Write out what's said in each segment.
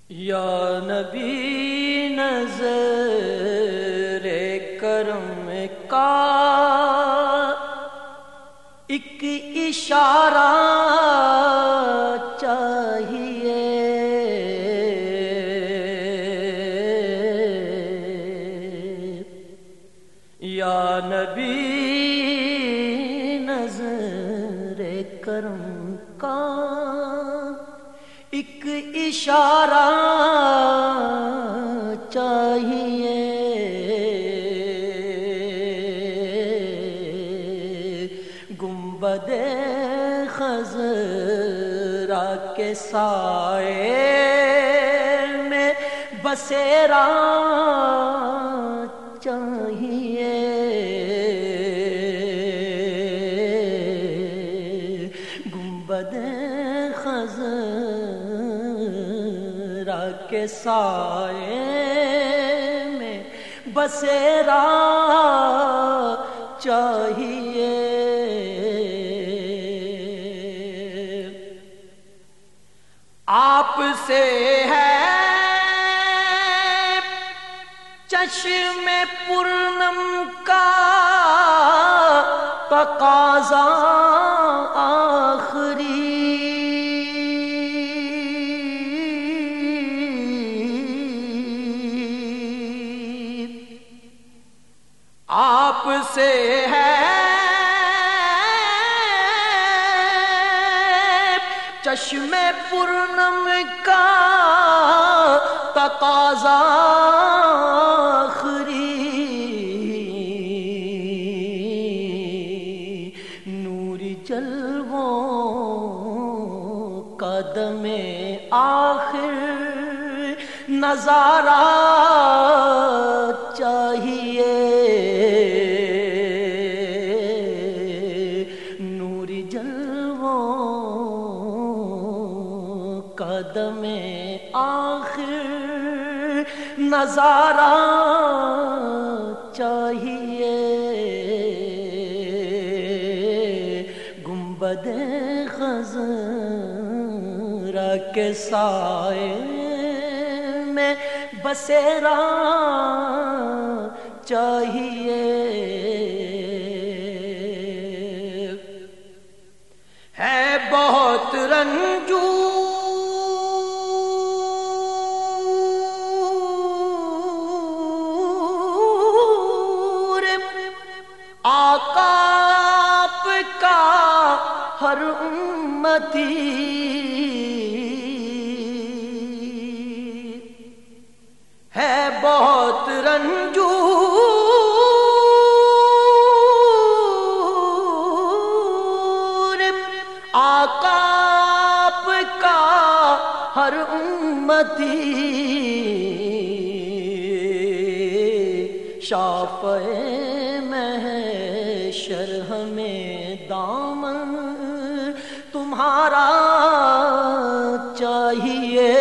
یا نبی نظر کرم کا ایک اشارہ چاہیے، یا نبی نظر کرم کا ایک اشارہ چاہیے، گنبد خضرا کے سائے میں بسیرا چاہیے، گنبد خضرا کے سائے میں بسیرا چاہیے، آپ سے ہے چشم پورنم کا تقاضا آخری، آپ سے ہے چشم پورنم کا تقاضا آخری، نوری جلووں کا دم آخر نظارہ چاہیے، نوری جلووں قدم آخر نظارہ چاہیے، گنبد خضرا کے سائے میں بسیرا چاہیے، ہے بہت رنجور آقا آپ کا ہر امتی، ہے بہت رنجور آقا آپ کا ہر امتی، شافع محشر ہمیں دامن تمہارا چاہیے،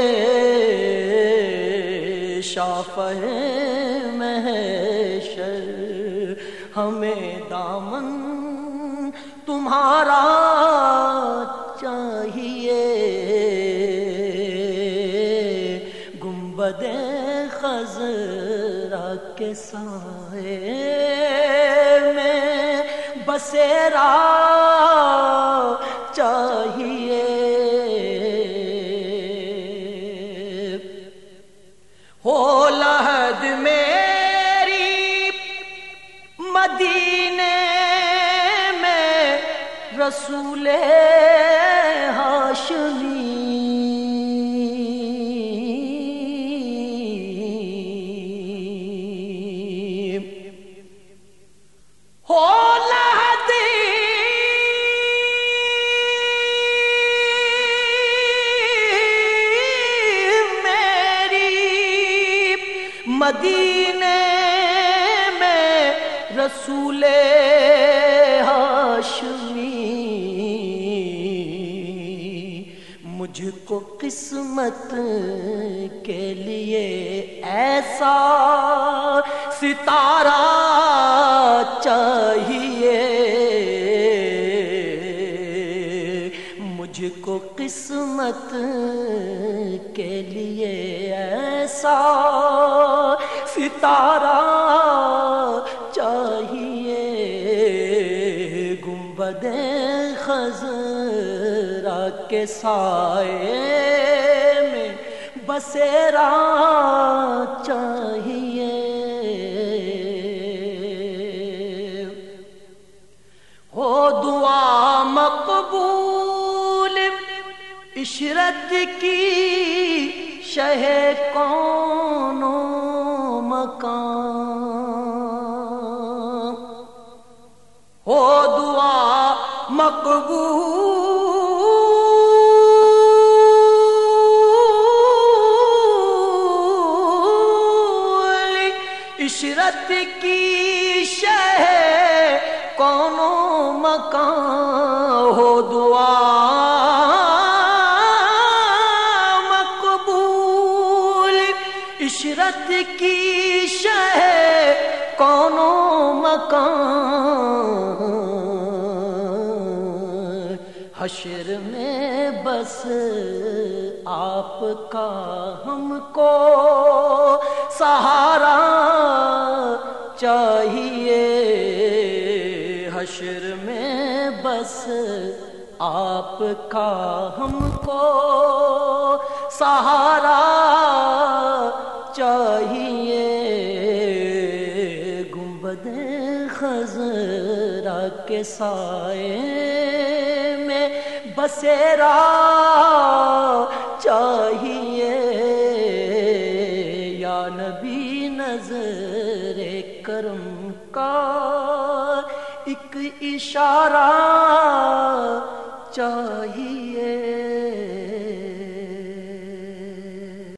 شافع محشر ہمیں دامن تمہارا چاہیے، گنبد خضرا کے سائے میں بسیرا چاہیے، ہو لحد میری مدینے میں رسول ہاشمی، ہو لحد مدینے میں رسول ہاشمی، مجھ کو قسمت کے لیے ایسا ستارہ چاہیے، مجھ کو قسمت کے لیے جیسا ستارہ چاہیے، گنبد خضرا کے سائے میں بسیرا چاہیے، ہو دعا مقبول عشرت کی شہ کون و مکان، ہو دعا مقبول عشرت کی شہ کون و مکان، ہو دعا عشرت کی شہ کون و مکان، حشر میں بس آپ کا ہم کو سہارا چاہیے، حشر میں بس آپ کا ہم کو سہارا چاہیے، گنبد خضرا کے سائے میں بسیرا چاہیے، یا نبی نظر کرم کا ایک اشارہ چاہیے۔